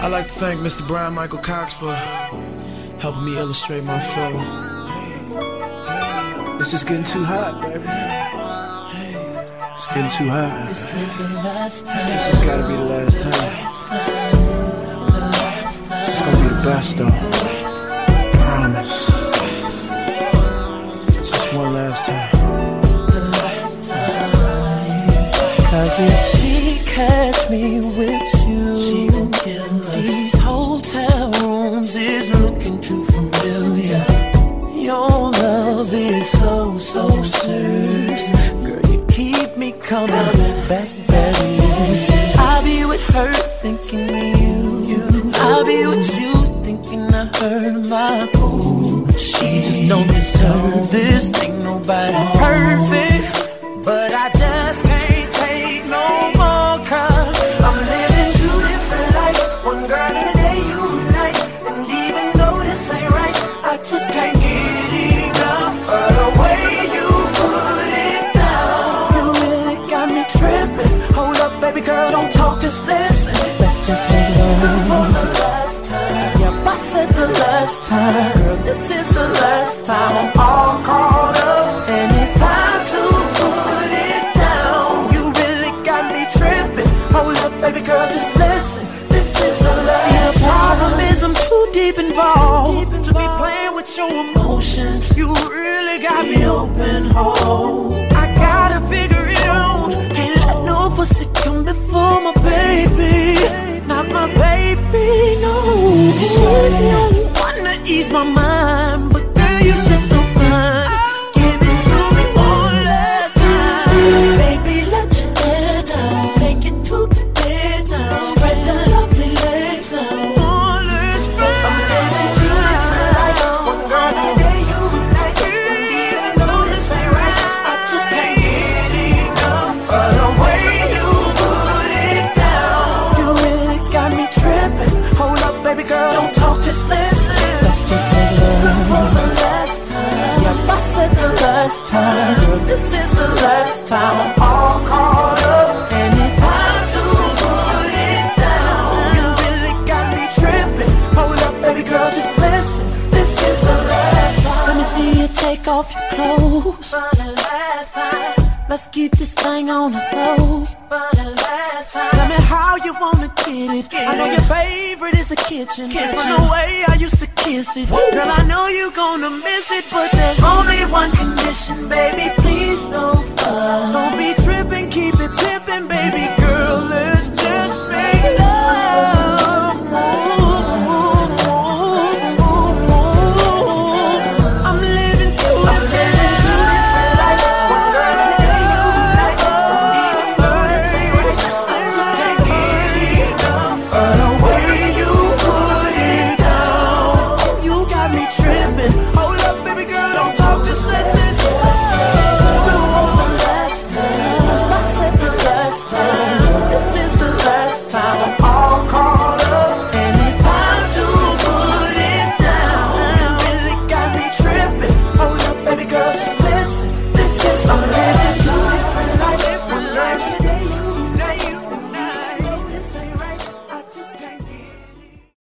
I'd like to thank Mr. Brian Michael Cox for helping me illustrate my film. It's just getting too hot, baby. It's getting too hot. This is the last time. This has gotta be the last time. It's gonna be the best though. Promise. Just one last time. The last time. Cause if she catch me with you, she gon' kill us. These hotel rooms is looking too familiar. Your love is so serious. Girl, you keep me coming back, baby. I'll be with her thinking of you. I'll be with you thinking I heard my boo. She just don't deserve this. Ain't nobody perfect, but I just can't take no more. Cause I'm living two different lives. One girl in a day, you night. And even though this ain't right, I just can't get enough of the way you put it down. You really got me tripping. Hold up, baby girl, don't talk, just listen. Let's just make love for the last time. Yep, I said the last time. Girl, this is the last time. I'm all caught up, and it's time to put it down. You really got me tripping. Hold up, baby girl, just listen. This is the last time. See, the problem is I'm too deep involved to be playing with your emotions. You really got me open whole. I gotta figure it out. Can't let no pussy come before my baby. Not my baby, no. She's the only one to ease my mind. But girl, you just so fine. Give it to me one last time. Baby, let your hair down. Take it to the bed now. Spread the lovely legs now. Oh, let's spread. I'm living two different lives. One girl in a day, you night. And even though this ain't right, I just can't get enough of the way you put it down. You really got me tripping. Hold up, baby girl, don't talk, just listen. Let's just make love for the last time. Yep, I said the last time. Girl, this is the last time. I'm all caught up, and it's time to put it down. You really got me tripping. Hold up, baby girl, just listen. This is the last time. Let me see you take off your clothes for the last time. Let's keep this thing on the low for the last time. Tell me how you wanna get it. I know your favorite is the kitchen. From the way I used to kiss it. Girl, I know you gonna miss it, but there's only one condition, baby. Please don't fall. Don't be tripping, keep it pimping, baby girl.